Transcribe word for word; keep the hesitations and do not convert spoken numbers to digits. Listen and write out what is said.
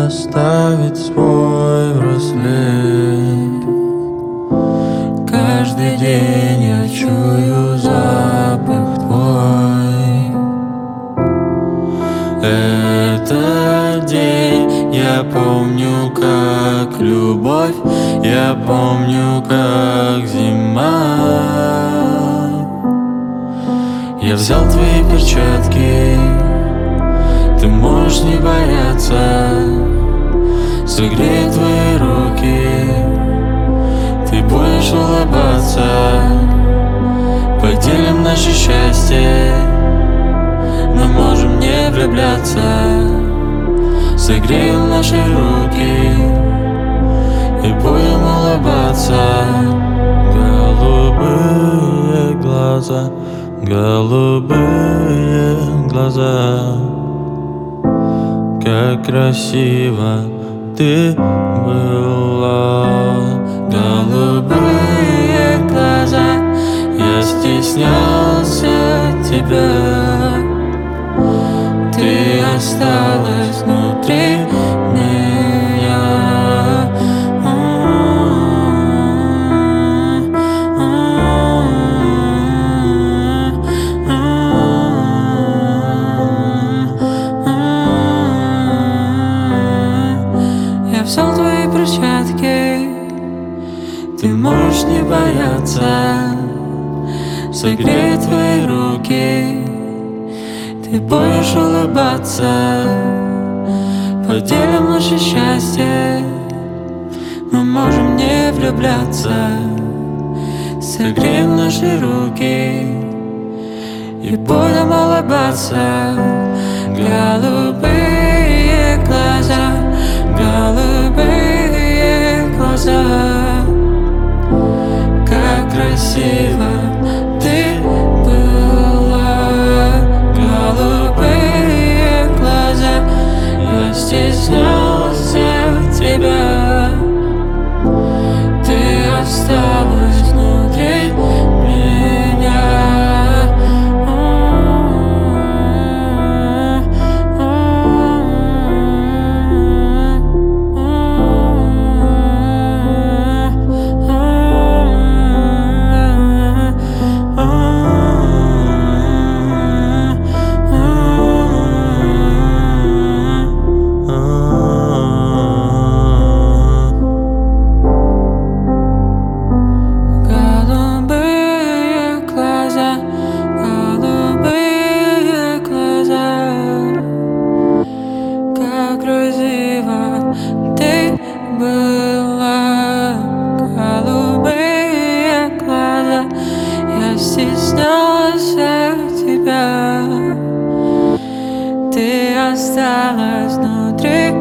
оставить свой браслет. Каждый день я чую запах твой. Этот день я помню как любовь, я помню как зима. Я взял твои перчатки, ты можешь не бояться. Согрею твои руки, ты будешь улыбаться. Поделим наше счастье, мы можем не влюбляться. Согреем наши руки и будем улыбаться. Голубые глаза, голубые глаза, как красиво ты была. Голубые глаза, я стеснялся тебя. Ты осталась внутри меня. Я взял твои перчатки, ты можешь не бояться. Согрею твои руки, ты будешь улыбаться. Поделим наше счастье, мы можем не влюбляться. Согреем наши руки и будем улыбаться. Голубые глаза, голубые глаза, как красиво ты была. Голубые глаза, я стеснялся тебя. Ты осталась внутри меня. Стеснялся тебя, ты осталась внутри